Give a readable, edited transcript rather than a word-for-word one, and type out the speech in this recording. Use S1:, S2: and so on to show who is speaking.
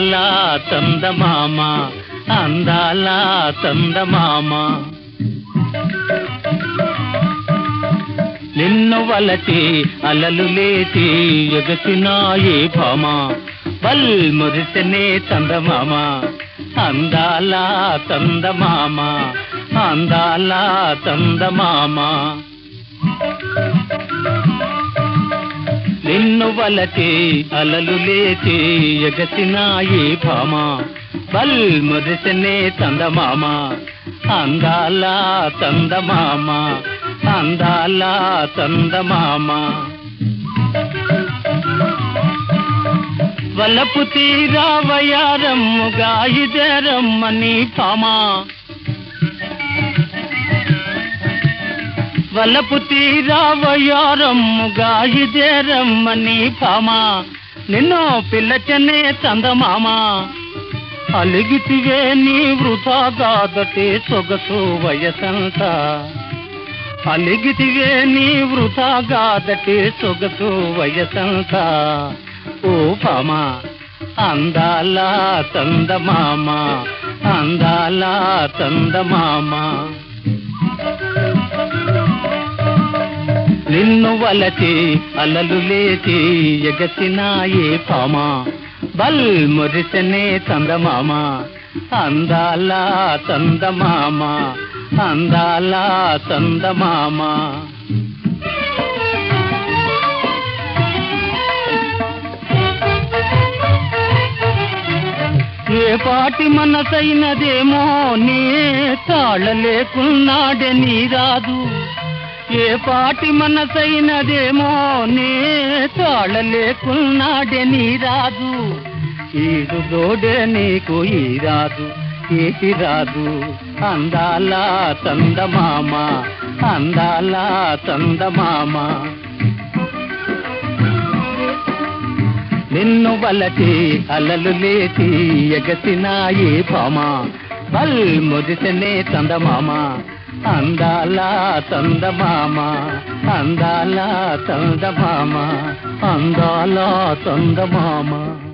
S1: అందాల చందమామ అందాల చందమామ నిన్ను వలచి అలలు లేచి ఎగసినాయి భామ బల్ మురిసెనే చందమామ అందాల చందమామ అందాల చందమామ నిన్ను వలచి అలలు లేచి ఎగసినాయి భామ బల్ మురిసెనే చందమామ అందాల చందమామ అందాల చందమామ వలపు తీరా వయారమ్ముగా ఇదేరమ్మని భామ వలపు తీరా వయారమ్ముగా ఇదేరమ్మని భామ నిన్ను పిల్లచనే చందమామ అలిగితివే నీ వృథాగాదటే సొగసు వయసంతా అలిగితివే నీ వృథాగాదటే సొగసు వయసంతా ఓ భామ అందాల చందమామ అందాల చందమామ నిన్ను వలచి అలలు లేచి ఎగసినాయే భామ బల్ మురిసెనే చందమామ అందాల చందమామ అందాల చందమామ ఏ పాటి మనసైనదేమో నీ తాళలేకున్నాడే నీ రాదు ఏ పాటి మనసైనదేమో నీ తాళలేకున్నాడే నీ రాదు ఈడు దోడే నీకు ఈ రాదు ఏటి రాదు అందాల చందమామ అందాల చందమామ నిన్ను వలచి అలలు లేచి ఎగసినాయి భామ బల్ మురిసెనే చందమామ అందాల చందమామ అందాల చందమామ అందాల చందమామ